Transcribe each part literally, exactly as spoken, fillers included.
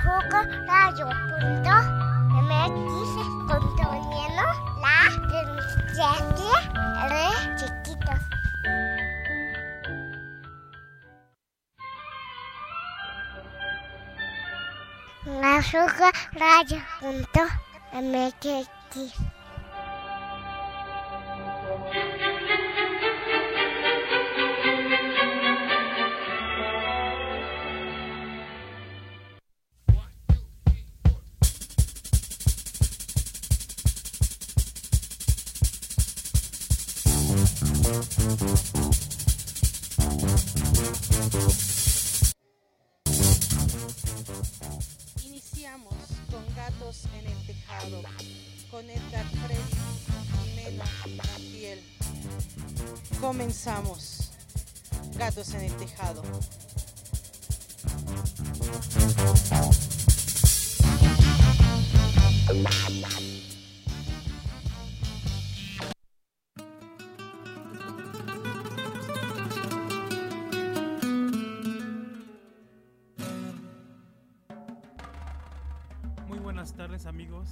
Jugo Radio punto M X conteniendo la transmisión de chiquitos. La Jugo Radio punto M X. Iniciamos con Gatos en el Tejado, con Edgar Freddy y Mena Montiel. Comenzamos. Gatos en el Tejado. Buenas tardes amigos.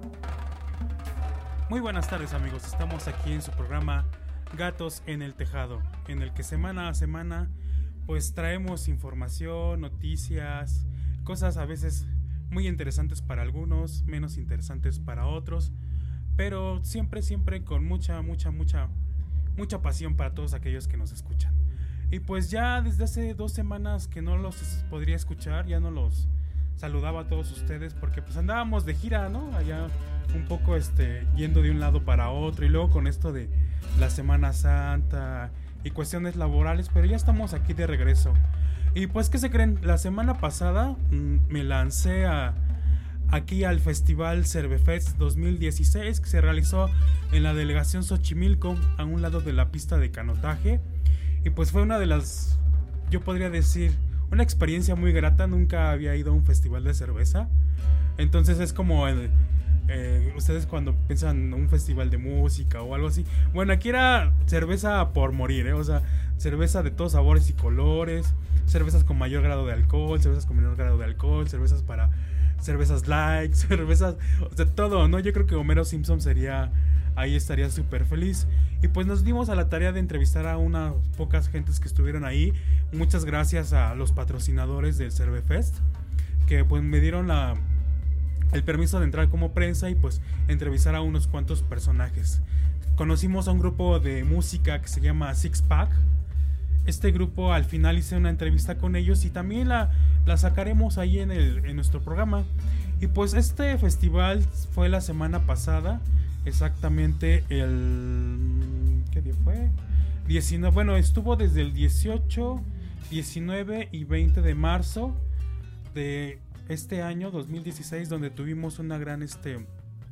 Muy buenas tardes amigos. Estamos aquí en su programa Gatos en el Tejado, en el que semana a semana pues traemos información, noticias, cosas a veces muy interesantes para algunos, menos interesantes para otros, pero siempre, siempre con mucha, mucha, mucha, mucha pasión para todos aquellos que nos escuchan. Y pues ya desde hace dos semanas que no los podría escuchar, ya no los saludaba a todos ustedes porque pues andábamos de gira, ¿no? Allá un poco este yendo de un lado para otro y luego con esto de la Semana Santa y cuestiones laborales, pero ya estamos aquí de regreso. Y pues, ¿qué se creen? La semana pasada mmm, me lancé a, aquí al Festival Cervefest dos mil dieciséis que se realizó en la delegación Xochimilco, a un lado de la pista de canotaje, y pues fue una de las, yo podría decir, una experiencia muy grata. Nunca había ido a un festival de cerveza. Entonces es como el, eh, ustedes cuando piensan en un festival de música o algo así. Bueno, aquí era cerveza por morir, ¿eh? O sea, cerveza de todos sabores y colores, cervezas con mayor grado de alcohol, cervezas con menor grado de alcohol, cervezas para cervezas light, cervezas, o sea, todo, ¿no? Yo creo que Homero Simpson sería, ahí estaría súper feliz. Y pues nos dimos a la tarea de entrevistar a unas pocas gentes que estuvieron ahí. Muchas gracias a los patrocinadores del Cervefest, que pues me dieron la, el permiso de entrar como prensa y pues entrevistar a unos cuantos personajes. Conocimos a un grupo de música que se llama Six Pack. Este grupo, al final hice una entrevista con ellos y también la, la sacaremos ahí en, el, en nuestro programa. Y pues este festival fue la semana pasada. Exactamente el... ¿qué día fue? diecinueve, bueno, estuvo desde el dieciocho, diecinueve y veinte de marzo de este año dos mil dieciséis, donde tuvimos una gran este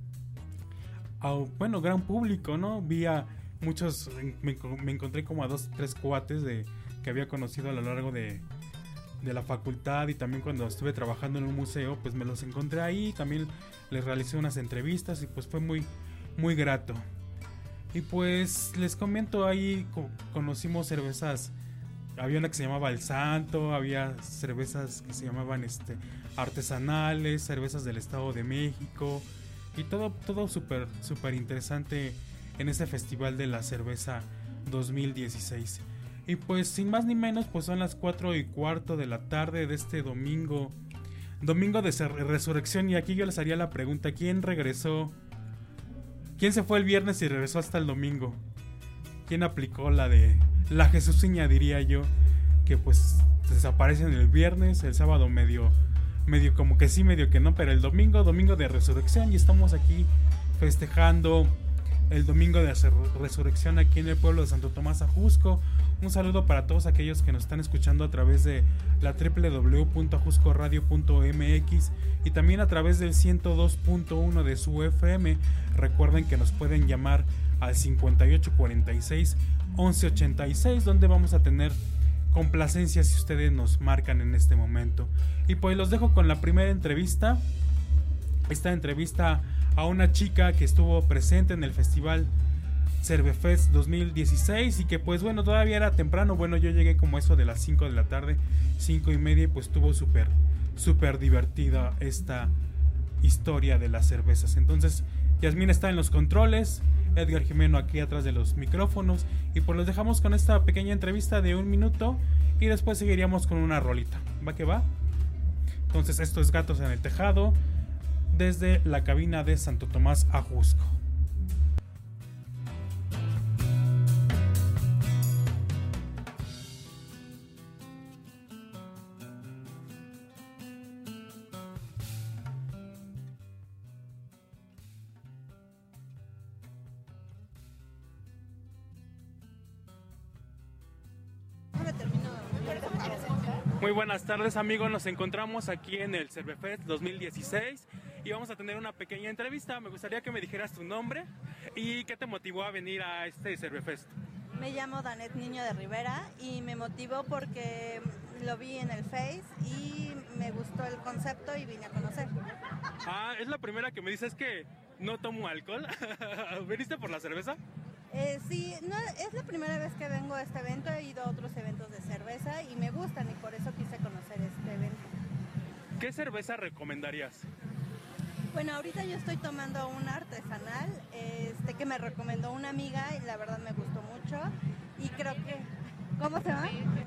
uh, bueno, gran público, ¿no? Vi a muchos, me, me encontré como a dos, tres cuates de que había conocido a lo largo de de la facultad, y también cuando estuve trabajando en un museo, pues me los encontré ahí, también les realicé unas entrevistas y pues fue muy muy grato. Y pues les comento, ahí co- conocimos cervezas, había una que se llamaba El Santo, había cervezas que se llamaban este artesanales, cervezas del Estado de México, y todo todo súper súper interesante en este festival de la cerveza dos mil dieciséis. Y pues sin más ni menos, pues son las cuatro y cuarto de la tarde de este domingo, domingo de resurrección, y aquí yo les haría la pregunta: ¿quién regresó? ¿Quién se fue el viernes y regresó hasta el domingo? ¿Quién aplicó la de la Jesuciña, diría yo? Que pues desaparecen el viernes, el sábado medio, medio como que sí, medio que no, pero el domingo, domingo de resurrección, y estamos aquí festejando el domingo de resurrección aquí en el pueblo de Santo Tomás Ajusco. Un saludo para todos aquellos que nos están escuchando a través de la doble u doble u doble u punto ajusco radio punto m x y también a través del ciento dos punto uno de su F M. Recuerden que nos pueden llamar al cincuenta y ocho cuarenta y seis once ochenta y seis, donde vamos a tener complacencias si ustedes nos marcan en este momento. Y pues los dejo con la primera entrevista. Esta entrevista a una chica que estuvo presente en el festival Cervefest dos mil dieciséis y que pues bueno, todavía era temprano. Bueno, yo llegué como eso de las cinco de la tarde, cinco y media, y pues estuvo súper súper divertida esta historia de las cervezas. Entonces Yasmín está en los controles, Edgar Jimeno aquí atrás de los micrófonos, y pues los dejamos con esta pequeña entrevista de un minuto y después seguiríamos con una rolita. ¿Va que va? Entonces esto es Gatos en el Tejado desde la cabina de Santo Tomás Ajusco. Muy buenas tardes, amigos, nos encontramos aquí en el Cervefest dos mil dieciséis y vamos a tener una pequeña entrevista. Me gustaría que me dijeras tu nombre y qué te motivó a venir a este Cervefest. Me llamo Danet Niño de Rivera y me motivó porque lo vi en el Face y me gustó el concepto y vine a conocer. Ah, es la primera que me dices que no tomo alcohol. ¿Viniste por la cerveza? Eh, sí, no, es la primera vez que vengo a este evento, he ido a otros eventos de cerveza y me gustan y por eso quise conocer este evento. ¿Qué cerveza recomendarías? Bueno, ahorita yo estoy tomando una artesanal este, que me recomendó una amiga y la verdad me gustó mucho y creo que... ¿Cómo se llama?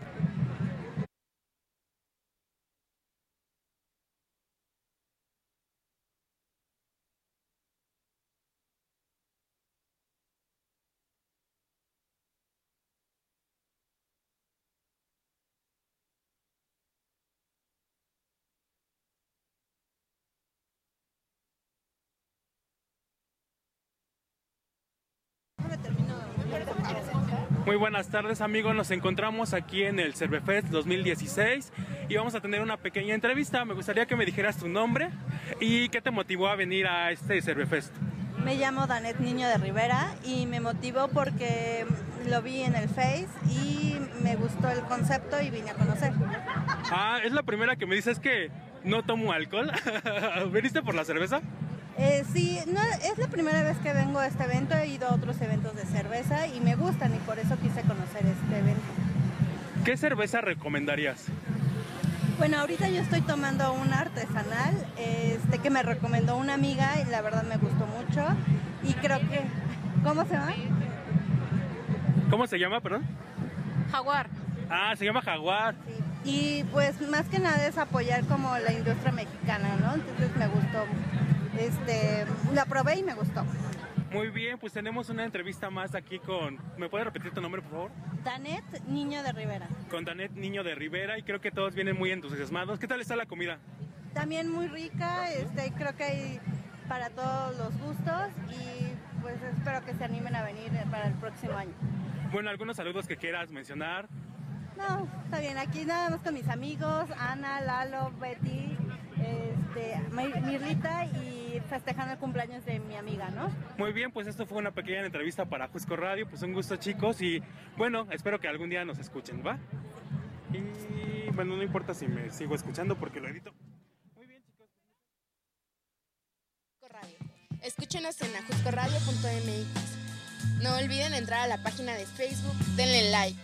Muy buenas tardes, amigos, nos encontramos aquí en el Cervefest dos mil dieciséis y vamos a tener una pequeña entrevista. Me gustaría que me dijeras tu nombre y qué te motivó a venir a este Cervefest. Me llamo Danet Niño de Rivera y me motivó porque lo vi en el Face y me gustó el concepto y vine a conocer. Ah, es la primera que me dices que no tomo alcohol. ¿Viniste por la cerveza? Eh, sí, no, es la primera vez que vengo a este evento, he ido a otros eventos de cerveza y me gustan y por eso quise conocer este evento. ¿Qué cerveza recomendarías? Bueno, ahorita yo estoy tomando una artesanal este, que me recomendó una amiga y la verdad me gustó mucho y creo que... ¿Cómo se llama? ¿Cómo se llama, perdón? Jaguar. Ah, se llama Jaguar. Sí. Y pues más que nada es apoyar como la industria mexicana, ¿no? Entonces me gustó. Este, la probé y me gustó. Muy bien, pues tenemos una entrevista más aquí con... ¿Me puedes repetir tu nombre, por favor? Danet Niño de Rivera. Con Danet Niño de Rivera y creo que todos vienen muy entusiasmados. ¿Qué tal está la comida? También muy rica, este, creo que hay para todos los gustos y pues espero que se animen a venir para el próximo año. Bueno, algunos saludos que quieras mencionar. No, está bien, aquí nada más con mis amigos, Ana, Lalo, Betty, este, Mirlita y festejando el cumpleaños de mi amiga, ¿no? Muy bien, pues esto fue una pequeña entrevista para Ajusco Radio, pues un gusto, chicos, y bueno, espero que algún día nos escuchen, ¿va? Y bueno, no importa si me sigo escuchando porque lo edito. Muy bien, chicos. Radio. Escúchenos en ajusco radio punto m x. No olviden entrar a la página de Facebook, denle like.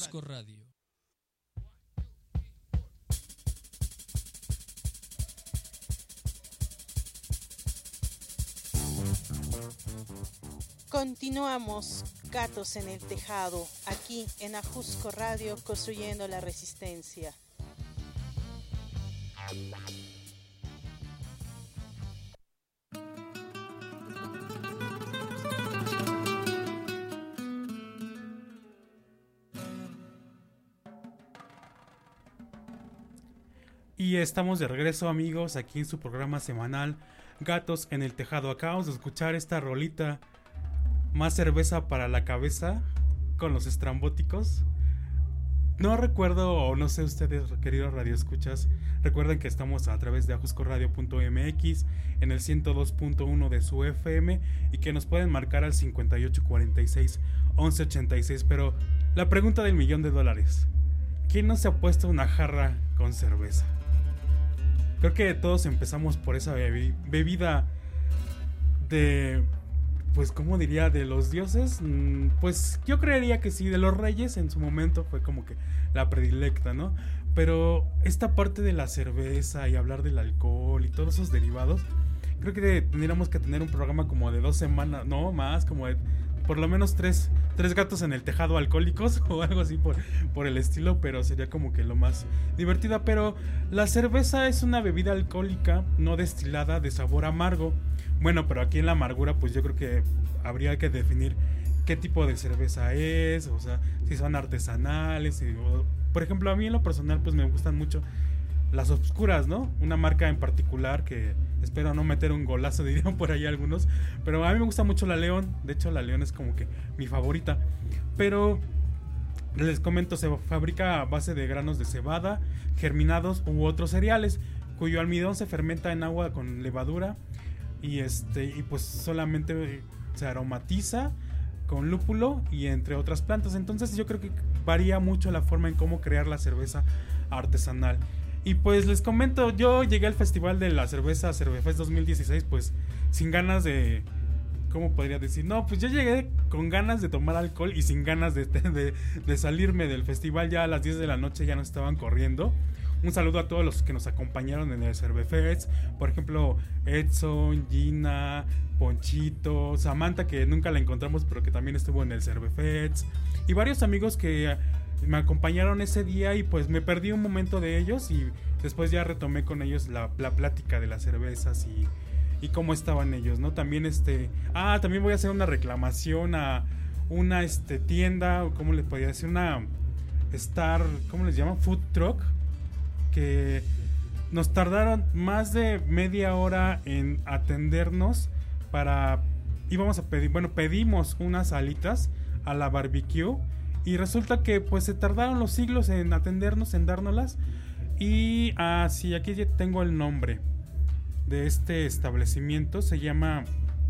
Ajusco Radio. Continuamos Gatos en el Tejado, aquí en Ajusco Radio, construyendo la resistencia. Y estamos de regreso, amigos, aquí en su programa semanal Gatos en el Tejado. Acabamos de escuchar esta rolita, Más cerveza para la cabeza, con los estrambóticos. No recuerdo, o no sé ustedes, queridos radioescuchas, recuerden que estamos a través de ajusco radio punto m x en el ciento dos punto uno de su F M y que nos pueden marcar al cincuenta y ocho cuarenta y seis once ochenta y seis. Pero la pregunta del millón de dólares: ¿quién no se ha puesto una jarra con cerveza? Creo que todos empezamos por esa bebi- bebida de, pues, ¿cómo diría? De los dioses. Mm, pues yo creería que sí, de los reyes en su momento fue como que la predilecta, ¿no? Pero esta parte de la cerveza y hablar del alcohol y todos esos derivados, creo que tendríamos que tener un programa como de dos semanas, no más, como de por lo menos tres, tres gatos en el tejado alcohólicos o algo así por, por el estilo, pero sería como que lo más divertida. Pero la cerveza es una bebida alcohólica no destilada de sabor amargo. Bueno, pero aquí en la amargura pues yo creo que habría que definir qué tipo de cerveza es, o sea, si son artesanales, y, o, por ejemplo, a mí en lo personal pues me gustan mucho las oscuras, ¿no? Una marca en particular que espero no meter un golazo, dirían por ahí algunos, pero a mí me gusta mucho la León. De hecho, la León es como que mi favorita. Pero les comento, se fabrica a base de granos de cebada, germinados u otros cereales, cuyo almidón se fermenta en agua con levadura y este y pues solamente se aromatiza con lúpulo y entre otras plantas. Entonces yo creo que varía mucho la forma en cómo crear la cerveza artesanal. Y pues les comento, yo llegué al festival de la cerveza Cervefest dos mil dieciséis pues sin ganas de, ¿cómo podría decir? No, pues yo llegué con ganas de tomar alcohol y sin ganas de, de, de salirme del festival. Ya a las diez de la noche ya nos estaban corriendo. Un saludo a todos los que nos acompañaron en el Cervefest. Por ejemplo, Edson, Gina, Ponchito, Samantha, que nunca la encontramos pero que también estuvo en el Cervefest. Y varios amigos que me acompañaron ese día y pues me perdí un momento de ellos y después ya retomé con ellos la, la plática de las cervezas y, y cómo estaban ellos, ¿no? También este... Ah, también voy a hacer una reclamación a una este, tienda, o cómo les podría decir, una Star, ¿cómo les llaman? Food truck, que nos tardaron más de media hora en atendernos para... Íbamos a pedir, bueno, pedimos unas alitas a la barbecue. Y resulta que pues se tardaron los siglos en atendernos, en dárnoslas. Y ah, sí, aquí ya tengo el nombre de este establecimiento. Se llama...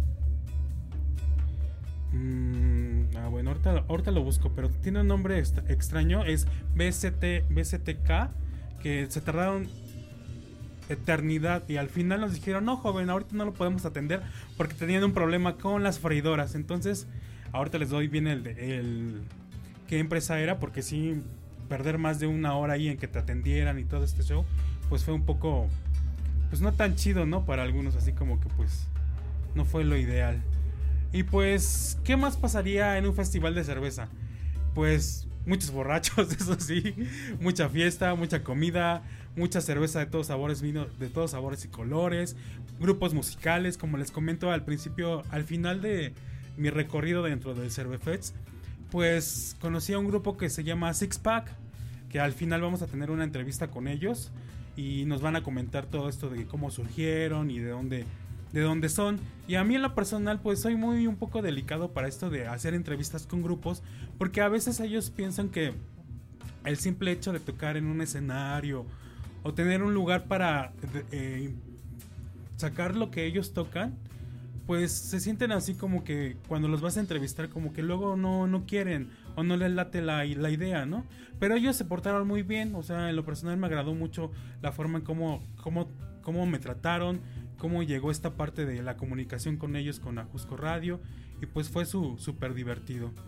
Mmm, ah, bueno, ahorita, ahorita lo busco, pero tiene un nombre extra, extraño. Es B C T, B C T K, que se tardaron eternidad. Y al final nos dijeron, no joven, ahorita no lo podemos atender porque tenían un problema con las freidoras. Entonces, ahorita les doy bien el... el qué empresa era, porque sí, perder más de una hora ahí en que te atendieran y todo este show, pues fue un poco, pues no tan chido, ¿no? Para algunos, así como que pues no fue lo ideal. Y pues, ¿qué más pasaría en un festival de cerveza? Pues muchos borrachos, eso sí, mucha fiesta, mucha comida, mucha cerveza de todos sabores, vino de todos sabores y colores, grupos musicales, como les comento al principio, al final de mi recorrido dentro del Cervefest, pues conocí a un grupo que se llama Six Pack, que al final vamos a tener una entrevista con ellos y nos van a comentar todo esto de cómo surgieron y de dónde, de dónde son. Y a mí en lo personal pues soy muy un poco delicado para esto de hacer entrevistas con grupos, porque a veces ellos piensan que el simple hecho de tocar en un escenario o tener un lugar para eh, sacar lo que ellos tocan, pues se sienten así como que cuando los vas a entrevistar como que luego no, no quieren o no les late la, la idea, ¿no? Pero ellos se portaron muy bien, o sea, en lo personal me agradó mucho la forma en cómo, cómo, cómo me trataron, cómo llegó esta parte de la comunicación con ellos, con Ajusco Radio, y pues fue su súper divertido.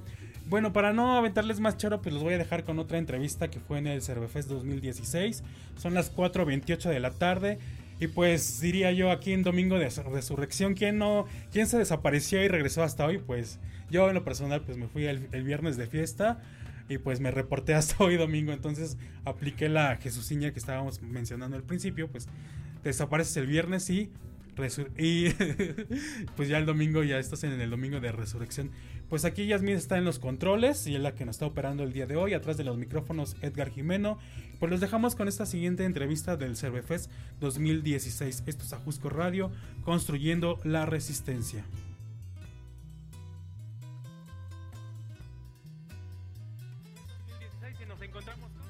bueno, para no aventarles más choro, pues los voy a dejar con otra entrevista que fue en el Cervefest dos mil dieciséis. Son las cuatro veintiocho de la tarde. Y pues diría yo aquí en Domingo de Resurrección, ¿quién no, quién se desapareció y regresó hasta hoy? Pues yo en lo personal pues me fui el, el viernes de fiesta y pues me reporté hasta hoy domingo. Entonces apliqué la Jesuciña que estábamos mencionando al principio, pues te desapareces el viernes y... Resur- y pues ya el domingo, ya estás en el Domingo de Resurrección. Pues aquí Yasmín está en los controles y es la que nos está operando el día de hoy. Atrás de los micrófonos Edgar Jimeno. Pues los dejamos con esta siguiente entrevista del Cervefest dos mil dieciséis. Esto es Ajusco Radio, construyendo la resistencia. dos mil dieciséis y nos encontramos con...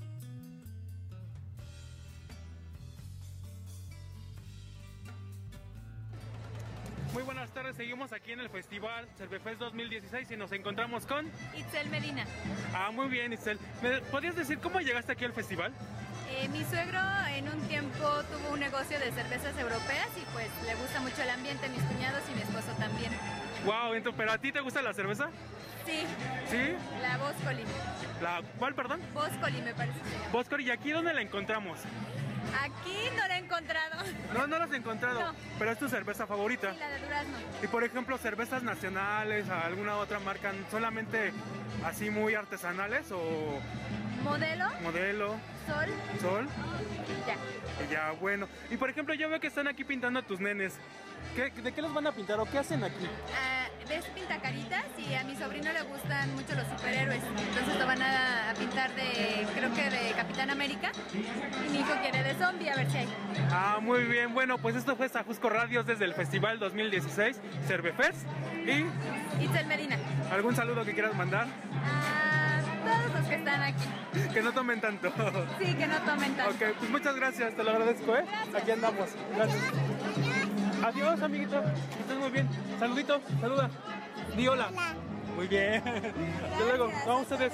Muy buenas tardes, seguimos aquí en el Festival Cervefest dos mil dieciséis y nos encontramos con... Itzel Medina. Ah, muy bien, Itzel. ¿Me podrías decir cómo llegaste aquí al festival? Eh, mi suegro en un tiempo tuvo un negocio de cervezas europeas y pues le gusta mucho el ambiente, mis cuñados y mi esposo también. Wow, entonces, ¿pero a ti te gusta la cerveza? Sí. ¿Sí? La Boscoli. ¿La cuál, perdón? Boscoli me parece que se llama. Boscoli, ¿y aquí dónde la encontramos? Aquí no la he encontrado. No, no la has encontrado, No. pero es tu cerveza favorita. Sí, la de durazno. Y por ejemplo, cervezas nacionales, alguna otra marca, solamente así muy artesanales o Modelo, modelo, sol, sol, ya. y ya, bueno. Y por ejemplo, yo veo que están aquí pintando a tus nenes. ¿Qué, ¿De qué los van a pintar o qué hacen aquí? Ah, ves pintacaritas y a mi sobrino le gustan mucho los superhéroes. Entonces lo van a, a pintar de, creo que de Capitán América. Y mi hijo quiere de zombie, a ver si hay. Ah, muy bien. Bueno, pues esto fue Ajusco Radios desde el Festival dos mil dieciséis, Cervefest. Y Itzel Medina. ¿algún saludo que quieras mandar? A todos los que están aquí. Que no tomen tanto. Sí, que no tomen tanto. Ok, pues muchas gracias, te lo agradezco, ¿eh? Gracias. Aquí andamos. Gracias. Adiós, amiguito. Que estés muy bien. Saludito, saluda. Di hola. Muy bien. Hasta luego. Vamos ustedes.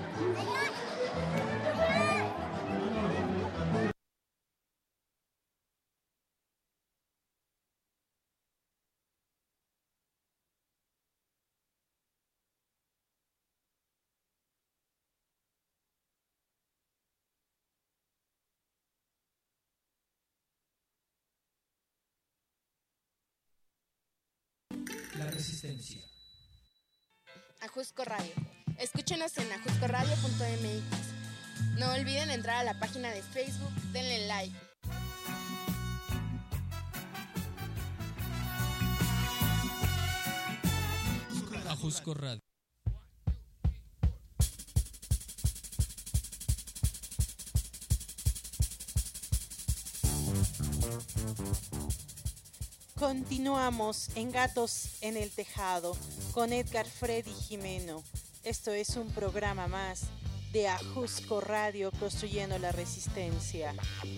La resistencia. Ajusco Radio. Escúchenos en ajusco radio punto m x. No olviden entrar a la página de Facebook, denle like. Ajusco Radio. Continuamos en Gatos en el Tejado con Edgar Freddy Jimeno. Esto es un programa más de Ajusco Radio, construyendo la resistencia.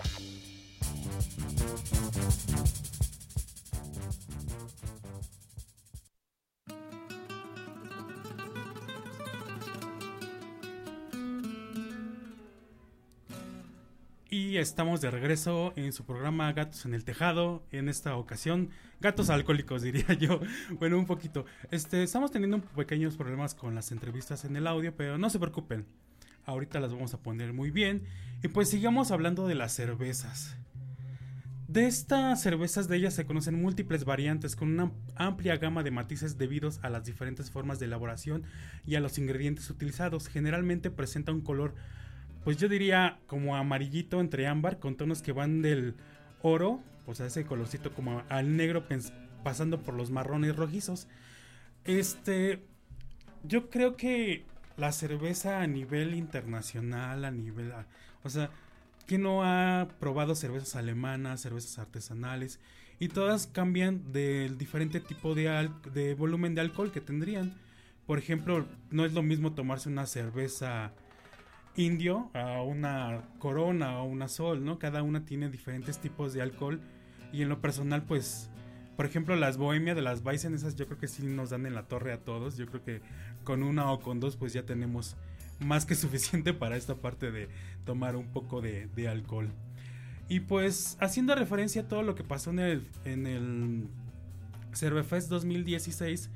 Y estamos de regreso en su programa Gatos en el Tejado. En esta ocasión, gatos alcohólicos, diría yo. Bueno, un poquito. Este, estamos teniendo pequeños problemas con las entrevistas en el audio, pero no se preocupen. Ahorita las vamos a poner muy bien. Y pues sigamos hablando de las cervezas. De estas cervezas, de ellas se conocen múltiples variantes con una amplia gama de matices debidos a las diferentes formas de elaboración y a los ingredientes utilizados. Generalmente presenta un color, pues yo diría como amarillito entre ámbar, con tonos que van del oro, o sea, ese colorcito como al negro, pasando por los marrones rojizos. Este, yo creo que la cerveza a nivel internacional, a nivel, o sea, ¿quién no ha probado cervezas alemanas, cervezas artesanales? Y todas cambian del diferente tipo de, al- de volumen de alcohol que tendrían. Por ejemplo, no es lo mismo tomarse una cerveza indio a una Corona o una Sol, ¿no? Cada una tiene diferentes tipos de alcohol. Y en lo personal, pues, por ejemplo, las Bohemia de las Weizen, esas yo creo que sí nos dan en la torre a todos. Yo creo que con una o con dos, pues ya tenemos más que suficiente para esta parte de tomar un poco de, de alcohol. Y pues, haciendo referencia a todo lo que pasó en el, en el Cervefest dos mil dieciséis,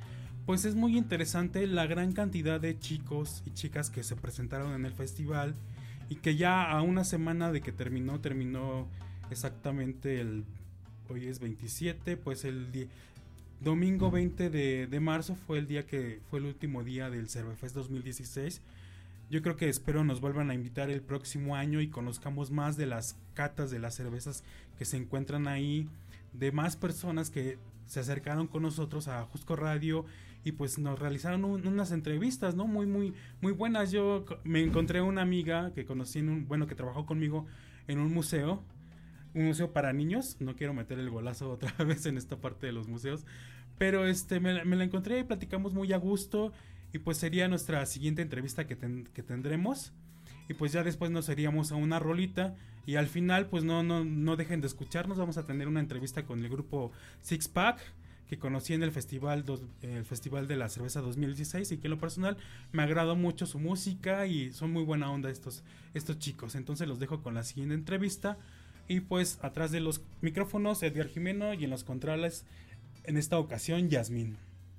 pues es muy interesante la gran cantidad de chicos y chicas que se presentaron en el festival y que ya a una semana de que terminó, terminó exactamente el, hoy es veintisiete, pues el di- domingo veinte de, de marzo fue el día que fue el último día del Cervefest dos mil dieciséis. Yo creo que espero nos vuelvan a invitar el próximo año y conozcamos más de las catas de las cervezas que se encuentran ahí, de más personas que se acercaron con nosotros a Jusco Radio y pues nos realizaron un, unas entrevistas, ¿no? Muy, muy, muy buenas. Yo me encontré una amiga que conocí en un, bueno, que trabajó conmigo en un museo, un museo para niños. No quiero meter el golazo otra vez en esta parte de los museos, pero este, me, me la encontré y platicamos muy a gusto. Y pues sería nuestra siguiente entrevista que, ten, que tendremos. Y pues ya después nos iríamos a una rolita. Y al final pues no, no, no dejen de escucharnos. Vamos a tener una entrevista con el grupo Six Pack, que conocí en el festival, dos, el festival de la cerveza dos mil dieciséis. Y que en lo personal me agradó mucho su música. Y son muy buena onda estos, estos chicos. Entonces los dejo con la siguiente entrevista. Y pues atrás de los micrófonos Edgar Jimeno. Y en los controles en esta ocasión Yasmín.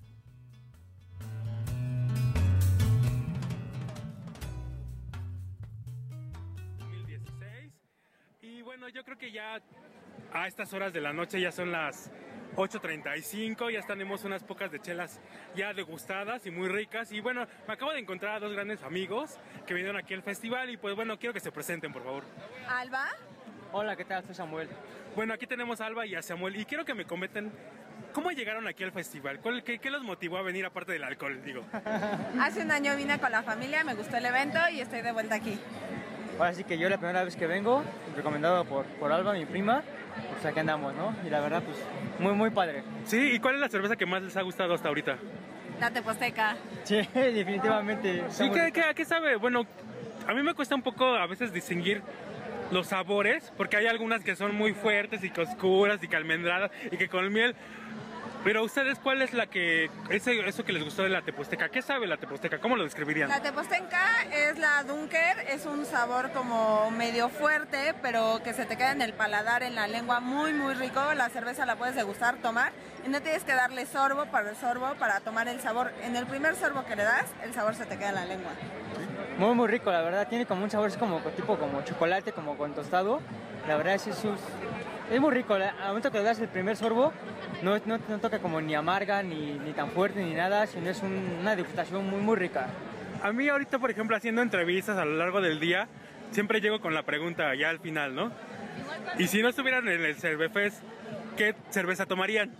Bueno, yo creo que ya a estas horas de la noche ya son las ocho treinta y cinco, ya tenemos unas pocas de chelas ya degustadas y muy ricas. Y bueno, me acabo de encontrar a dos grandes amigos que vinieron aquí al festival y pues bueno, quiero que se presenten, por favor. Alba. Hola, ¿qué tal? Soy Samuel. Bueno, aquí tenemos a Alba y a Samuel y quiero que me comenten cómo llegaron aquí al festival, qué, qué los motivó a venir aparte del alcohol, digo. Hace un año vine con la familia, me gustó el evento y estoy de vuelta aquí. Ahora sí que yo la primera vez que vengo, recomendado por, por Alba, mi prima, pues aquí andamos, ¿no? Y la verdad, pues, muy, muy padre. Sí, ¿y cuál es la cerveza que más les ha gustado hasta ahorita? La Teposteca. Sí, definitivamente. ¿Y qué, qué, qué sabe? Bueno, a mí me cuesta un poco a veces distinguir los sabores, porque hay algunas que son muy fuertes y que oscuras y que almendradas y que con miel. Pero ustedes, ¿cuál es la que, ese, eso que les gustó de la Teposteca? ¿Qué sabe la Teposteca? ¿Cómo lo describirían? La Teposteca es la Dunker, es un sabor como medio fuerte, pero que se te queda en el paladar, en la lengua, muy muy rico. La cerveza la puedes degustar, tomar, y no tienes que darle sorbo para el sorbo para tomar el sabor. En el primer sorbo que le das, el sabor se te queda en la lengua. Muy muy rico, la verdad, tiene como un sabor, es como tipo como chocolate, como con tostado. La verdad es, es, es muy rico, al momento que le das el primer sorbo, No, no, no toca como ni amarga, ni, ni tan fuerte, ni nada, sino es un, una degustación muy, muy rica. A mí ahorita, por ejemplo, haciendo entrevistas a lo largo del día, siempre llego con la pregunta ya al final, ¿no? Y si no estuvieran en el Cervefest, ¿qué cerveza tomarían?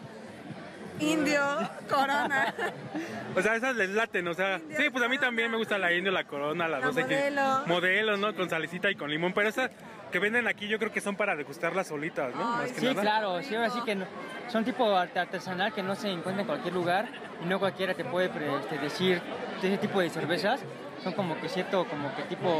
Indio, Corona. O sea, esas les laten, o sea, Indio, sí, pues a mí también me gusta la Indio, la Corona, la, la dos X. Modelo. Modelo, ¿no? Con salecita y con limón, pero esas que venden aquí yo creo que son para degustarlas solitas, ¿no? Ay, Más que sí, nada. Claro, sí, ahora sí que no, son tipo artesanal que no se encuentra en cualquier lugar y no cualquiera te puede este, decir de ese tipo de cervezas. Son como que cierto, como que tipo,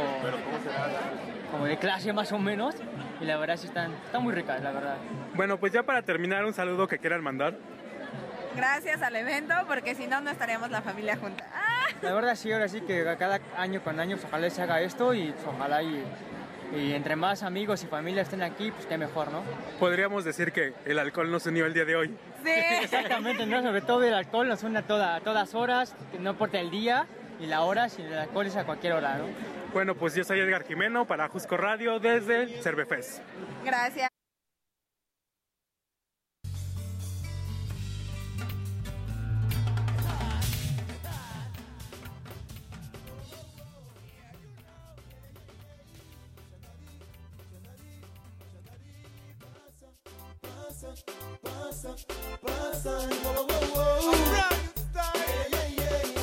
como de clase más o menos, y la verdad sí están, están muy ricas, la verdad. Bueno, pues ya para terminar, un saludo que quieran mandar. Gracias al evento, porque si no, no estaríamos la familia junta. ¡Ah! La verdad sí, ahora sí que cada año con año ojalá se haga esto y ojalá y, y entre más amigos y familia estén aquí, pues qué mejor, ¿no? Podríamos decir que el alcohol nos unió el día de hoy. Sí. Exactamente, ¿no? Sobre todo el alcohol nos une a, toda, a todas horas, que no importa el día y la hora, sino el alcohol es a cualquier hora, ¿no? Bueno, pues yo soy Edgar Jimeno para Jusco Radio desde Cervefest. Gracias. Pasa, pasa, wow, wow, wow. Hey, hey, hey,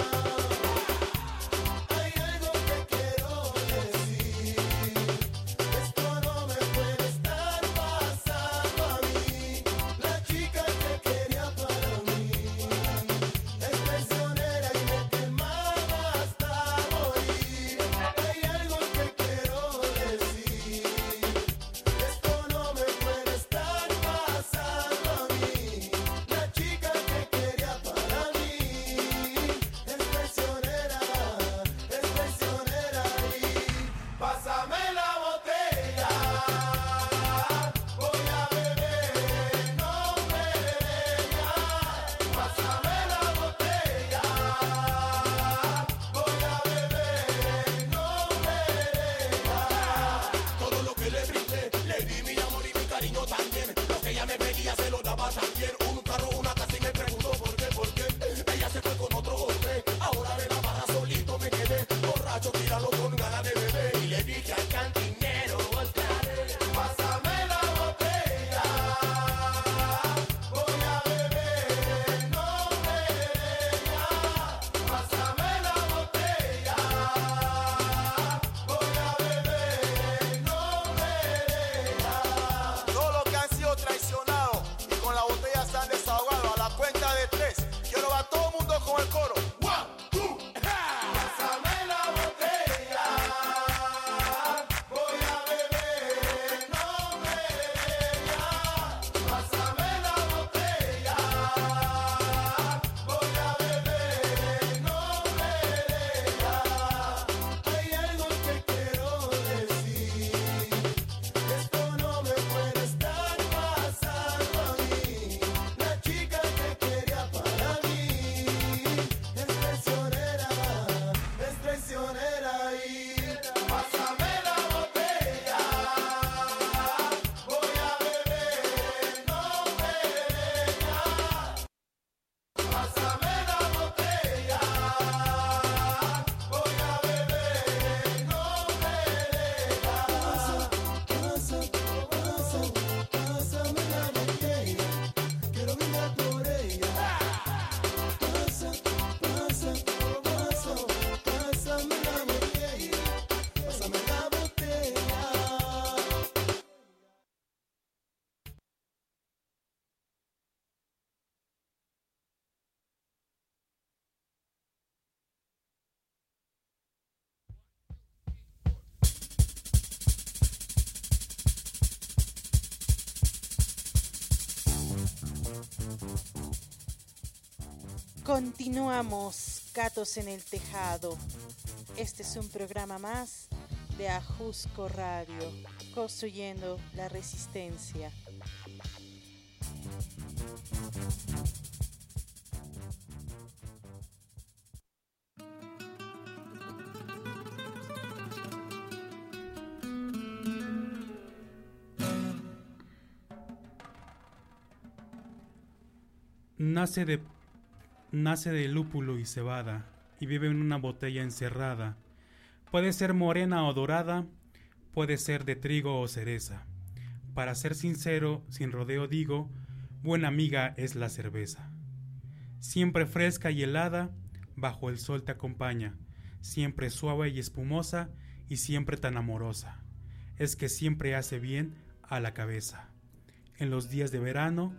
hay algo que quiero decir. Esto no me puede estar pasando a mí. La chica que quería para mí es traicionera y me quemaba hasta morir. Hay algo que quiero decir. Esto no me puede estar pasando a mí. La chica ella se lo daba también. Un carro, una casa y me preguntó por qué, por qué. Ella se fue con otro hombre. Ahora de la barra solito me quedé. Borracho, tíralo con ganas de beber. Y le dije al cantinero otra vez: pásame la botella. Voy a beber en nombre de ella. Pásame la botella. Voy a beber en nombre de ella. Todos los que han sido traicionados y con la botella se han desahogado, a la cuenta de tres, quiero a todo el mundo con el coro. One, two, pásame la botella. Voy a beber en nombre de ella. Pásame la botella. Voy a beber en nombre de ella. Hay algo que quiero decir. Esto no me puede estar pasando a mí. La chica que quería para mí es traicionera, es traicionera y pásame la botella. Voy a beber en nombre de ella. Pásame la botella. Voy a beber en nombre de ella. Pasa, pasa, pasa, pásame la botella. Quiero brindar por ella. Pasa, pasa, pasa, pásame la botella. Pásame la botella. Continuamos, Gatos en el Tejado. Este es un programa más de Ajusco Radio, construyendo la resistencia. Nace de nace de lúpulo y cebada y vive en una botella encerrada. Puede ser morena o dorada, puede ser de trigo o cereza. Para ser sincero, sin rodeo digo, buena amiga es la cerveza. Siempre fresca y helada, bajo el sol te acompaña, siempre suave y espumosa y siempre tan amorosa. Es que siempre hace bien a la cabeza. En los días de verano,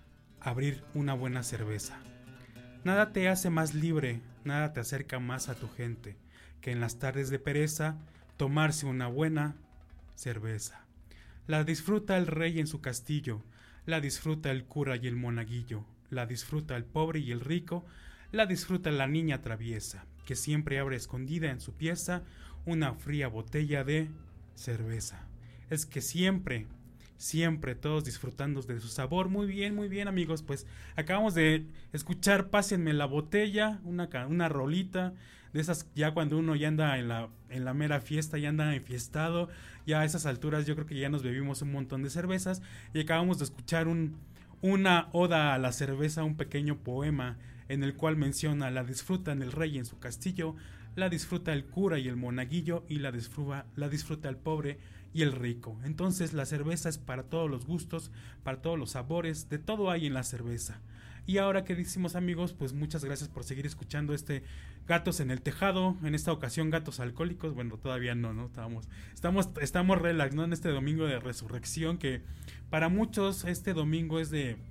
abrir una buena cerveza. Nada te hace más libre, nada te acerca más a tu gente, que en las tardes de pereza tomarse una buena cerveza. La disfruta el rey en su castillo, la disfruta el cura y el monaguillo, la disfruta el pobre y el rico, la disfruta la niña traviesa, que siempre abre escondida en su pieza una fría botella de cerveza. Es que siempre... Siempre todos disfrutando de su sabor. Muy bien, muy bien, amigos. Pues acabamos de escuchar Pásenme la botella, una, una rolita de esas ya cuando uno ya anda en la, en la mera fiesta, ya anda enfiestado. Ya a esas alturas yo creo que ya nos bebimos un montón de cervezas. Y acabamos de escuchar un, una oda a la cerveza, un pequeño poema en el cual menciona: la disfrutan el rey en su castillo, la disfruta el cura y el monaguillo, y la disfruta, la disfruta el pobre y el rico. Entonces la cerveza es para todos los gustos, para todos los sabores, de todo hay en la cerveza. Y ahora, queridísimos amigos, pues muchas gracias por seguir escuchando este Gatos en el Tejado. En esta ocasión gatos alcohólicos, bueno, todavía no, ¿no? Estamos, estamos, estamos relax, ¿no? En este domingo de resurrección, que para muchos este domingo es de,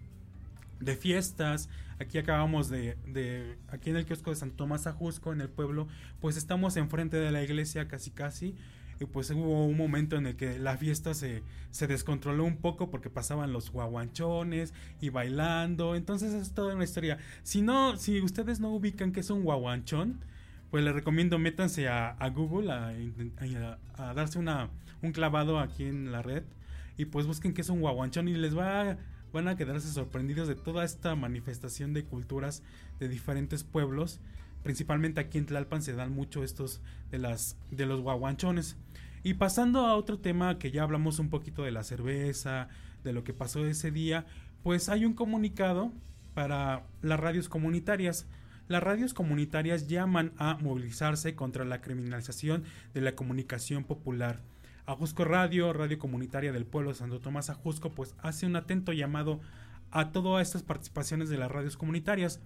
de fiestas. Aquí acabamos de, de, aquí en el kiosco de Santo Tomás Ajusco, en el pueblo, pues estamos enfrente de la iglesia casi casi. Y pues hubo un momento en el que la fiesta se, se descontroló un poco porque pasaban los guaguanchones y bailando. Entonces es toda una historia. Si no, si ustedes no ubican qué es un guaguanchón, pues les recomiendo métanse a, a Google a, a, a darse una, un clavado aquí en la red y pues busquen qué es un guaguanchón y les va a, van a quedarse sorprendidos de toda esta manifestación de culturas de diferentes pueblos. Principalmente aquí en Tlalpan se dan mucho estos de las de los guaguanchones. Y pasando a otro tema, que ya hablamos un poquito de la cerveza, de lo que pasó ese día, pues hay un comunicado para las radios comunitarias. Las radios comunitarias llaman a movilizarse contra la criminalización de la comunicación popular. Ajusco Radio, Radio Comunitaria del Pueblo de Santo Tomás Ajusco, pues hace un atento llamado a todas estas participaciones de las radios comunitarias.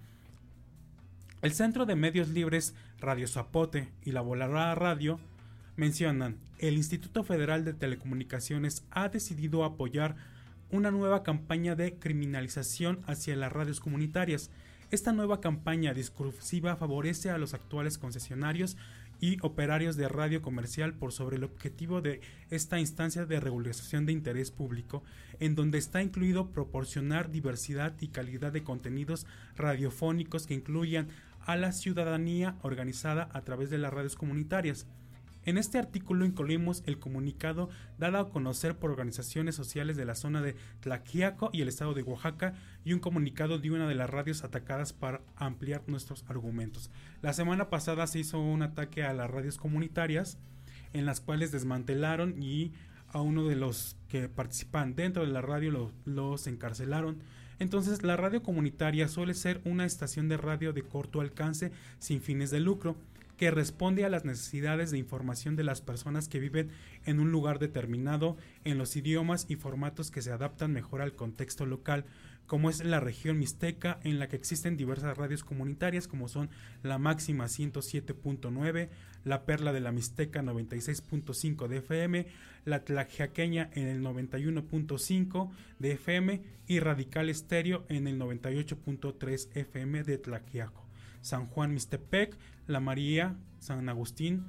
El Centro de Medios Libres Radio Zapote y la Voladora Radio mencionan: el Instituto Federal de Telecomunicaciones ha decidido apoyar una nueva campaña de criminalización hacia las radios comunitarias. Esta nueva campaña discursiva favorece a los actuales concesionarios y operarios de radio comercial por sobre el objetivo de esta instancia de regulación de interés público, en donde está incluido proporcionar diversidad y calidad de contenidos radiofónicos que incluyan a la ciudadanía organizada a través de las radios comunitarias. En este artículo incluimos el comunicado dado a conocer por organizaciones sociales de la zona de Tlaxiaco y el estado de Oaxaca, y un comunicado de una de las radios atacadas para ampliar nuestros argumentos. La semana pasada se hizo un ataque a las radios comunitarias, en las cuales desmantelaron, y a uno de los que participan dentro de la radio lo, los encarcelaron. Entonces, la radio comunitaria suele ser una estación de radio de corto alcance sin fines de lucro, que responde a las necesidades de información de las personas que viven en un lugar determinado, en los idiomas y formatos que se adaptan mejor al contexto local, como es la región mixteca, en la que existen diversas radios comunitarias como son la Máxima ciento siete punto nueve, la Perla de la Mixteca noventa y seis punto cinco de F M, la Tlaxiaqueña en el noventa y uno punto cinco de F M y Radical Estéreo en el noventa y ocho punto tres F M de Tlaxiaco. San Juan Mixtepec, La María, San Agustín,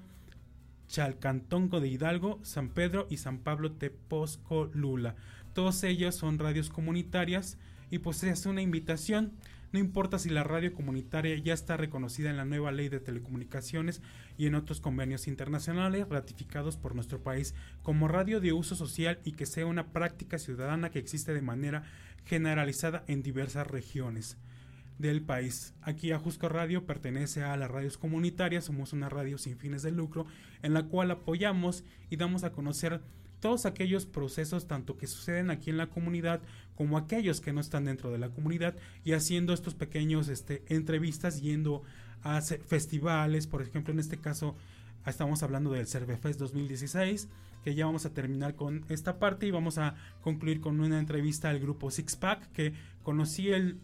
Chalcantongo de Hidalgo, San Pedro y San Pablo Tepozcolula. Todos ellos son radios comunitarias, y pues se hace una invitación. No importa si la radio comunitaria ya está reconocida en la nueva ley de telecomunicaciones y en otros convenios internacionales ratificados por nuestro país como radio de uso social, y que sea una práctica ciudadana que existe de manera generalizada en diversas regiones del país. Aquí Ajusco Radio pertenece a las radios comunitarias. Somos una radio sin fines de lucro en la cual apoyamos y damos a conocer todos aquellos procesos tanto que suceden aquí en la comunidad como aquellos que no están dentro de la comunidad, y haciendo estos pequeños este, entrevistas, yendo a festivales. Por ejemplo, en este caso estamos hablando del Cervefest dos mil dieciséis, que ya vamos a terminar con esta parte y vamos a concluir con una entrevista al grupo Six Pack, que conocí el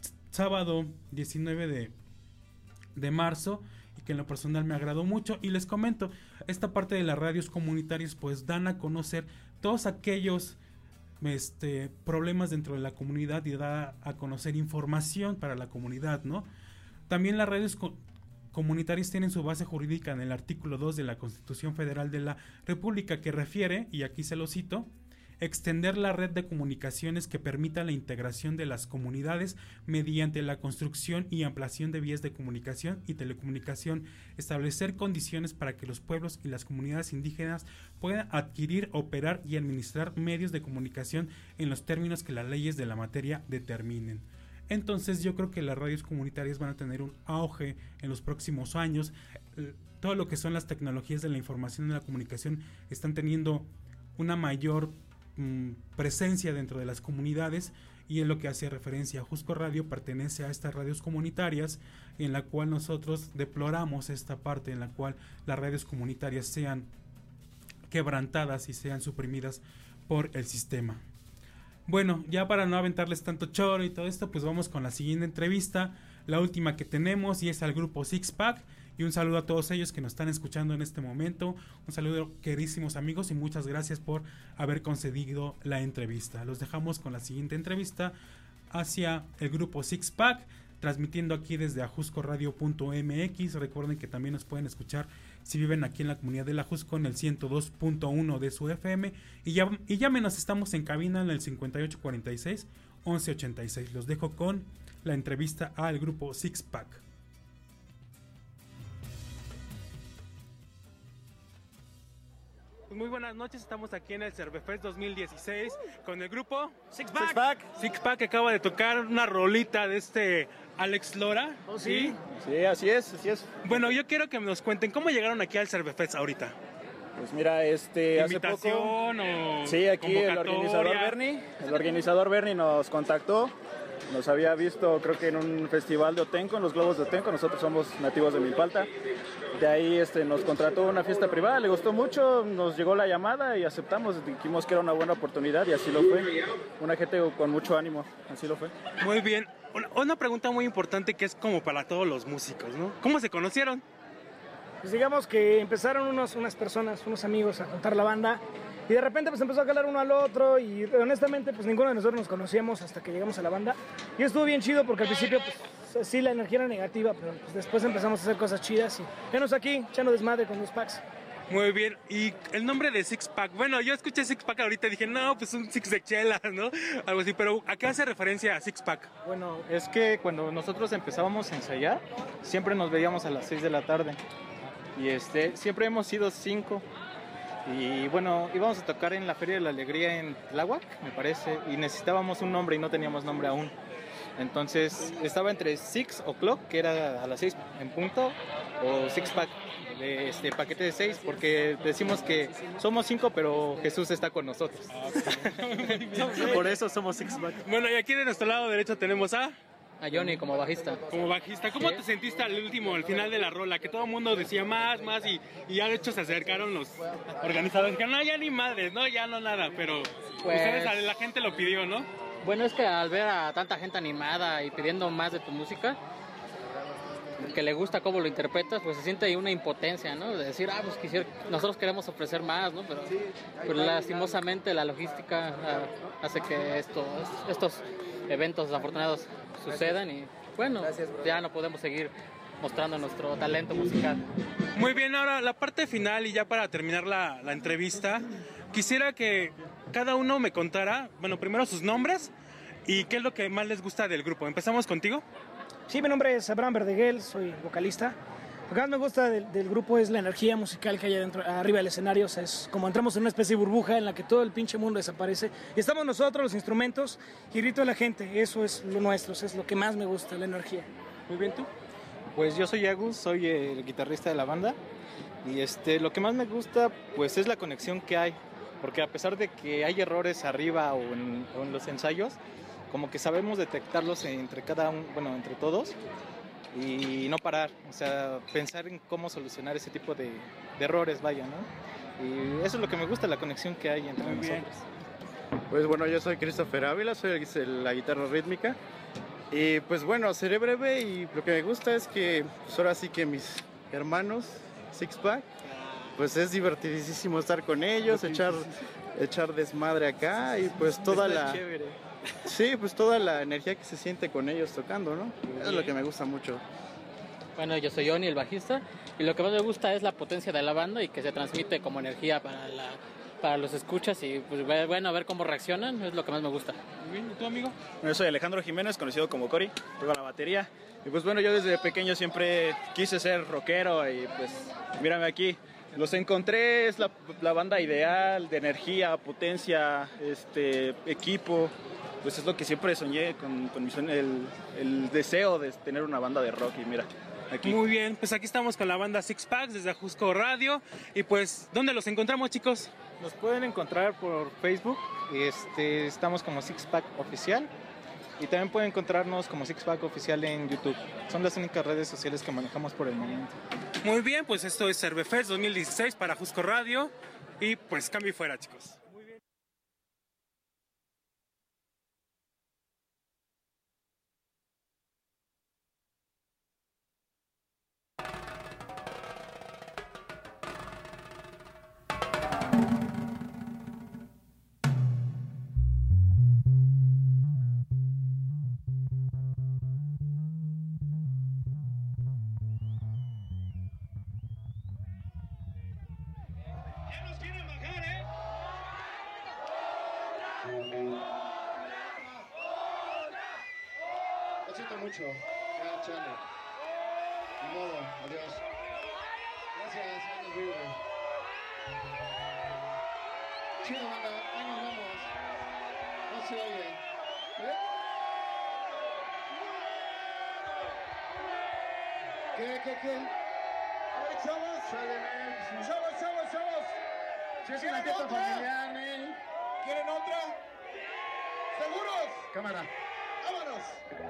sábado diecinueve de, de marzo, y que en lo personal me agradó mucho. Y les comento, esta parte de las radios comunitarias pues dan a conocer todos aquellos este, problemas dentro de la comunidad, y da a conocer información para la comunidad, ¿no? También las radios co- comunitarias tienen su base jurídica en el artículo dos de la Constitución Federal de la República, que refiere, y aquí se lo cito: extender la red de comunicaciones que permita la integración de las comunidades mediante la construcción y ampliación de vías de comunicación y telecomunicación, establecer condiciones para que los pueblos y las comunidades indígenas puedan adquirir, operar y administrar medios de comunicación en los términos que las leyes de la materia determinen. Entonces yo creo que las radios comunitarias van a tener un auge en los próximos años. Todo lo que son las tecnologías de la información y la comunicación están teniendo una mayor presencia dentro de las comunidades, y en lo que hace referencia a Ajusco Radio pertenece a estas radios comunitarias, en la cual nosotros deploramos esta parte en la cual las radios comunitarias sean quebrantadas y sean suprimidas por el sistema. Bueno, ya para no aventarles tanto choro y todo esto, pues vamos con la siguiente entrevista, la última que tenemos, y es al grupo Six Pack. Y un saludo a todos ellos que nos están escuchando en este momento. Un saludo, queridísimos amigos, y muchas gracias por haber concedido la entrevista. Los dejamos con la siguiente entrevista hacia el grupo Six Pack, transmitiendo aquí desde ajusco radio punto m x. Recuerden que también nos pueden escuchar si viven aquí en la comunidad del Ajusco en el ciento dos punto uno de su F M. Y ya, y llámenos, estamos en cabina en el cincuenta y ocho cuarenta y seis once ochenta y seis. Los dejo con la entrevista al grupo Six Pack. Muy buenas noches, estamos aquí en el Cervefest dos mil dieciséis con el grupo Six Pack. Six Pack, Six Pack que acaba de tocar una rolita de este Alex Lora. Oh, sí. Sí, así es, así es. Bueno, yo quiero que nos cuenten cómo llegaron aquí al Cervefest ahorita. Pues mira, este, hace poco... ¿Invitación o Sí, aquí el convocatoria? organizador Bernie, el organizador Bernie nos contactó, nos había visto creo que en un festival de Otenco, en los Globos de Otenco, nosotros somos nativos de Milpalta, de ahí este, nos contrató una fiesta privada, le gustó mucho, nos llegó la llamada y aceptamos, dijimos que era una buena oportunidad y así lo fue, una gente con mucho ánimo, así lo fue. Muy bien. Una, una pregunta muy importante que es como para todos los músicos, ¿no? ¿Cómo se conocieron? Pues digamos que empezaron unos, unas personas, unos amigos a contar la banda y de repente pues empezó a calar uno al otro y honestamente pues ninguno de nosotros nos conocíamos hasta que llegamos a la banda y estuvo bien chido porque al principio pues sí la energía era negativa, pero pues después empezamos a hacer cosas chidas y venos aquí echando desmadre con los packs. Muy bien, y el nombre de Six Pack, bueno, yo escuché Six Pack ahorita y dije, no, pues un Six de chelas, ¿no? Algo así, pero ¿a qué hace referencia a Six Pack? Bueno, es que cuando nosotros empezábamos a ensayar, siempre nos veíamos a las seis de la tarde. Y este, siempre hemos sido cinco. Y bueno, íbamos a tocar en la Feria de la Alegría en Tláhuac, me parece, y necesitábamos un nombre y no teníamos nombre aún. Entonces estaba entre Six O'Clock, que era a las seis en punto, o Six Pack, de este paquete de seis, porque decimos que somos cinco, pero Jesús está con nosotros. Por eso somos Six Pack. Bueno, y aquí de nuestro lado derecho tenemos a... A Johnny como bajista. Como bajista. ¿Cómo te sentiste al último, al final de la rola? Que todo el mundo decía más, más y, y ya de hecho se acercaron los organizadores. Dijeron, no, ya ni madres, no, ya no nada, pero Pues- ustedes, la gente lo pidió, ¿no? Bueno, es que al ver a tanta gente animada y pidiendo más de tu música, que le gusta cómo lo interpretas, pues se siente ahí una impotencia, ¿no? De decir, ah, pues quisiera, nosotros queremos ofrecer más, ¿no? Pero, pero lastimosamente la logística ah, hace que esto, estos eventos desafortunados sucedan y bueno, ya no podemos seguir mostrando nuestro talento musical. Muy bien, ahora la parte final y ya para terminar la, la entrevista, quisiera que cada uno me contara, bueno, primero sus nombres y qué es lo que más les gusta del grupo. ¿Empezamos contigo? Sí, mi nombre es Abraham Verdeguel, soy vocalista. Lo que más me gusta del, del grupo es la energía musical que hay adentro, arriba del escenario. O sea, es como entramos en una especie de burbuja en la que todo el pinche mundo desaparece. Y estamos nosotros, los instrumentos, y grito a la gente. Eso es lo nuestro, eso es lo que más me gusta, la energía. Muy bien, ¿tú? Pues yo soy Agus, soy el guitarrista de la banda y este, lo que más me gusta pues es la conexión que hay, porque a pesar de que hay errores arriba o en, o en los ensayos, como que sabemos detectarlos entre cada uno, bueno, entre todos y no parar, o sea, pensar en cómo solucionar ese tipo de, de errores, vaya, ¿no? Y eso es lo que me gusta, la conexión que hay entre Muy bien. nosotros. Pues bueno, yo soy Christopher Ávila, soy el- el- la guitarra rítmica. Y pues bueno, seré breve y lo que me gusta es que pues ahora sí que mis hermanos, Six Pack, pues es divertidísimo estar con ellos, echar, echar desmadre acá y pues toda Está la... chévere. Sí, pues toda la energía que se siente con ellos tocando, ¿no? Eso es lo que me gusta mucho. Bueno, yo soy Johnny, el bajista, y lo que más me gusta es la potencia de la banda y que se transmite como energía para la para los escuchas y pues bueno, a ver cómo reaccionan, es lo que más me gusta. Muy bien, ¿y tú, amigo? Yo soy Alejandro Jiménez, conocido como Cory, juego la batería. Y pues bueno, yo desde pequeño siempre quise ser rockero y pues mírame aquí. Los encontré, es la, la banda ideal de energía, potencia, este, equipo. Pues es lo que siempre soñé con, con mi sueño, el, el deseo de tener una banda de rock y mira, aquí. Muy bien, pues aquí estamos con la banda Six Packs desde Ajusco Radio y pues, ¿dónde los encontramos, chicos? Nos pueden encontrar por Facebook, este, estamos como Six Pack Oficial y también pueden encontrarnos como Six Pack Oficial en YouTube. Son las únicas redes sociales que manejamos por el momento. Muy bien, pues esto es Cervefest dos mil dieciséis para Ajusco Radio y pues cambio y fuera, chicos. Lo siento mucho, ya chale. Ni modo, adiós. Gracias, ahí nos vemos. Chido, banda, ahí nos vemos. No se oye. ¿Eh? ¿Qué, qué, qué? A ver, chavos, sale, chavos, chavos, chavos. Si es una fiesta familiar, Nel. ¿Quieren otra? ¿Seguros? Cámara. ¡Vámonos!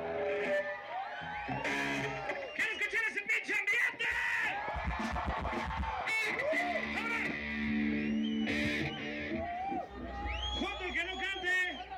¡Quiero escuchar ese pinche ambiente! ¡Joto el que no cante!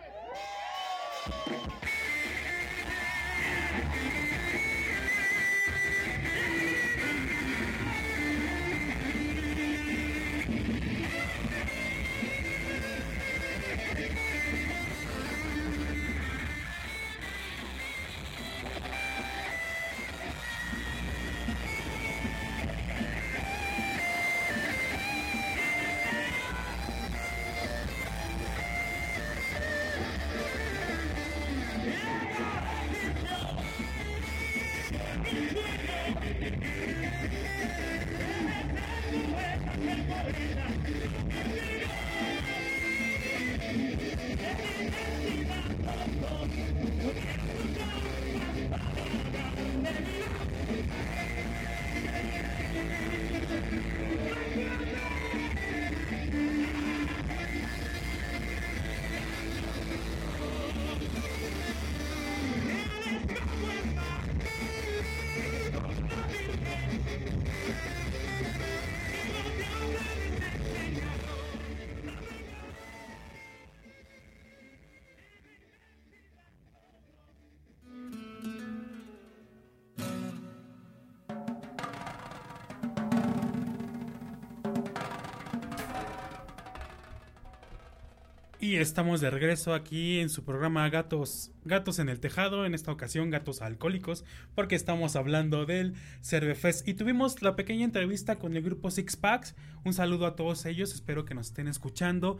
Y estamos de regreso aquí en su programa Gatos, Gatos en el Tejado, en esta ocasión Gatos Alcohólicos, porque estamos hablando del Cervefest y tuvimos la pequeña entrevista con el grupo Six Packs. Un saludo a todos ellos, espero que nos estén escuchando.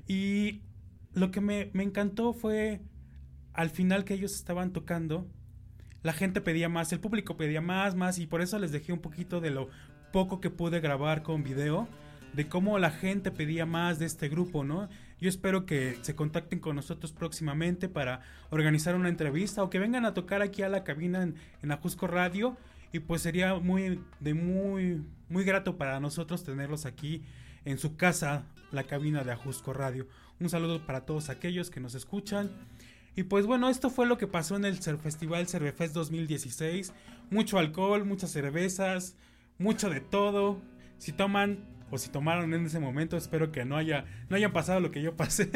Y lo que me, me encantó fue al final que ellos estaban tocando, la gente pedía más, el público pedía más, más, y por eso les dejé un poquito de lo poco que pude grabar con video, de cómo la gente pedía más de este grupo, ¿no? Yo espero que se contacten con nosotros próximamente para organizar una entrevista o que vengan a tocar aquí a la cabina en, en Ajusco Radio, y pues sería muy de muy muy grato para nosotros tenerlos aquí en su casa, la cabina de Ajusco Radio. Un saludo para todos aquellos que nos escuchan. Y pues bueno, esto fue lo que pasó en el Festival Cervefest dos mil dieciséis. Mucho alcohol, muchas cervezas, mucho de todo. Si toman o si tomaron en ese momento, espero que no haya no hayan pasado lo que yo pasé.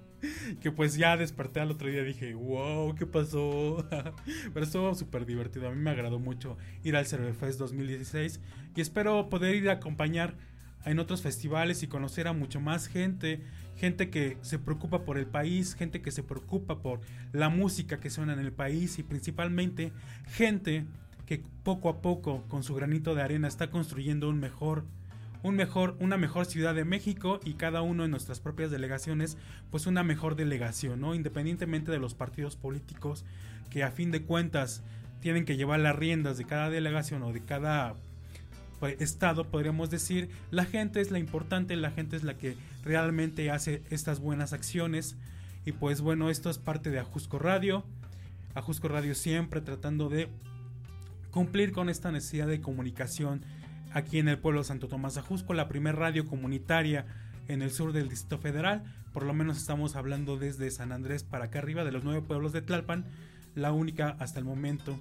Que pues ya desperté al otro día y dije, wow, ¿qué pasó? Pero estuvo súper divertido. A mí me agradó mucho ir al Cervefest dos mil dieciséis. Y espero poder ir a acompañar en otros festivales y conocer a mucho más gente. Gente que se preocupa por el país, gente que se preocupa por la música que suena en el país, y principalmente gente que poco a poco con su granito de arena está construyendo un mejor, un mejor, una mejor Ciudad de México, y cada uno en nuestras propias delegaciones pues una mejor delegación, ¿no? Independientemente de los partidos políticos que a fin de cuentas tienen que llevar las riendas de cada delegación o de cada estado, podríamos decir, la gente es la importante, la gente es la que realmente hace estas buenas acciones. Y pues bueno, esto es parte de Ajusco Radio. Ajusco Radio siempre tratando de cumplir con esta necesidad de comunicación aquí en el pueblo de Santo Tomás Ajusco, la primer radio comunitaria en el sur del Distrito Federal. Por lo menos estamos hablando desde San Andrés para acá arriba, de los nueve pueblos de Tlalpan, la única hasta el momento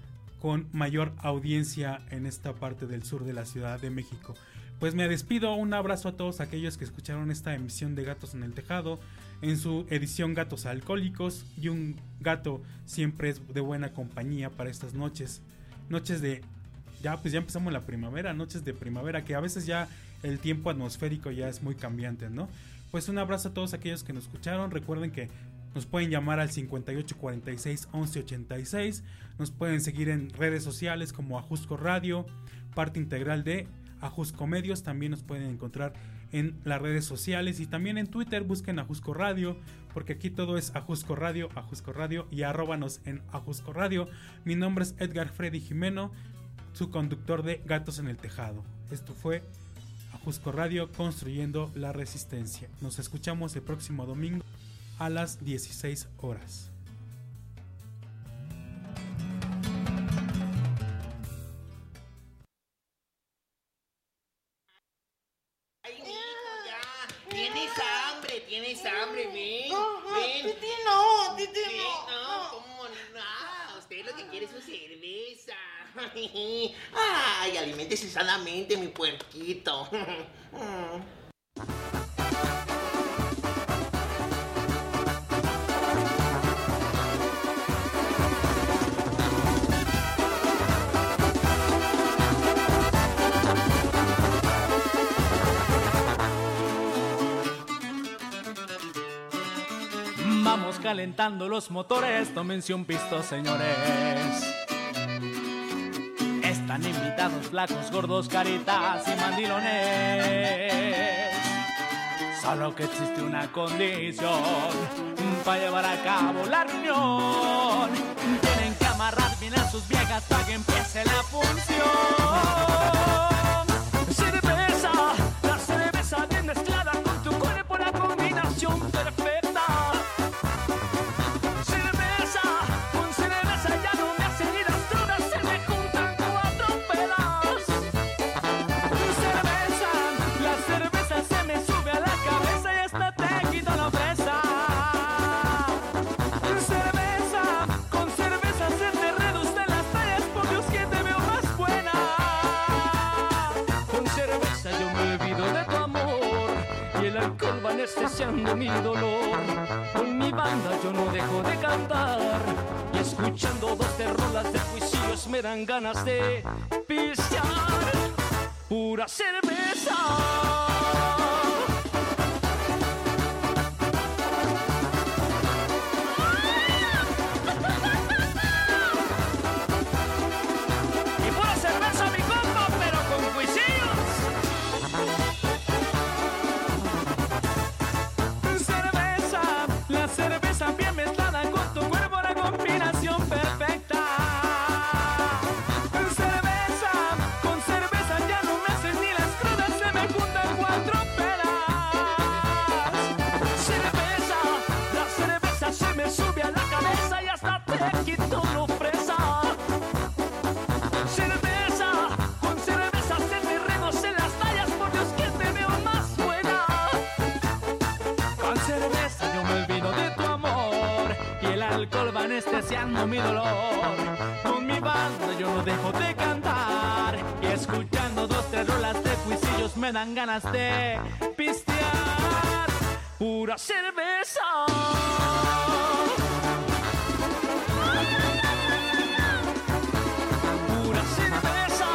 con mayor audiencia en esta parte del sur de la Ciudad de México. Pues me despido, un abrazo a todos aquellos que escucharon esta emisión de Gatos en el Tejado, en su edición Gatos Alcohólicos, y un gato siempre es de buena compañía para estas noches, noches de, ya pues ya empezamos la primavera, noches de primavera, que a veces ya el tiempo atmosférico ya es muy cambiante, ¿no? Pues un abrazo a todos aquellos que nos escucharon. Recuerden que nos pueden llamar al cincuenta y ocho cuarenta y seis once ochenta y seis. Nos pueden seguir en redes sociales como Ajusco Radio, parte integral de Ajusco Medios. También nos pueden encontrar en las redes sociales, y también en Twitter busquen Ajusco Radio, porque aquí todo es Ajusco Radio, Ajusco Radio, y arróbanos en Ajusco Radio. Mi nombre es Edgar Freddy Jimeno, su conductor de Gatos en el Tejado. Esto fue Ajusco Radio, construyendo la resistencia. Nos escuchamos el próximo domingo a las dieciséis horas. Ay, hijo, ya. tienes hambre, ven. No, no, ven. Titi, no, Titi, Ven, no. no, ¿cómo no? Usted lo que quiere es su cerveza. Ay, aliméntese sanamente, mi puerquito. Vamos calentando los motores, tómense un pisto, señores. Están invitados flacos, gordos, caritas y mandilones. Solo que existe una condición para llevar a cabo la reunión. Tienen que amarrar bien a sus viejas para que empiece la función. Cerveza, la cerveza bien mezclada con tu cuerpo, la combinación perfecta. Anestesiando mi dolor, con mi banda yo no dejo de cantar. Y escuchando dos de rolas de cuisillos me dan ganas de pistear pura cerveza. Y pura cerveza, mi compa, pero con cuisillos. Cerveza bien mezclada con tu cuerpo, la combinación perfecta. Cerveza con cerveza ya no me hacen ni las crudas, se me juntan cuatro pelas. Cerveza, la cerveza se me sube a la cabeza y hasta te quito lo fresa. Cerveza con cerveza se me reducen las tallas, por Dios que te veo más buena. Con cerveza yo me olvido de tu amor y el alcohol va anestesiando mi dolor. Con mi banda yo no dejo de cantar y escuchando dos, tres rolas de cuisillos me dan ganas de pistear pura cerveza. Pura cerveza.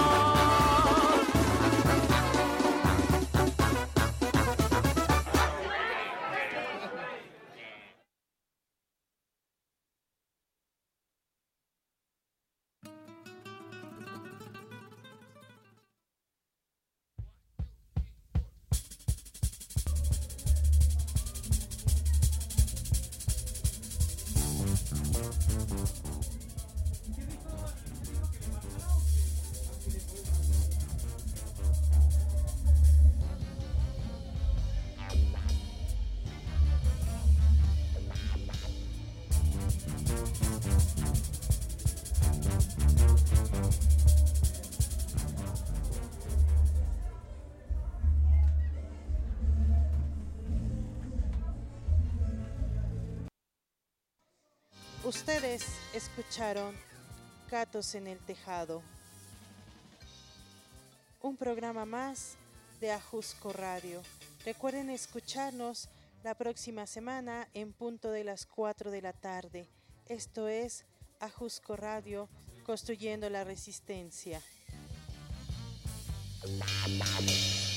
Ustedes escucharon Gatos en el Tejado, un programa más de Ajusco Radio. Recuerden escucharnos la próxima semana en punto de las cuatro de la tarde. Esto es Ajusco Radio, construyendo la resistencia.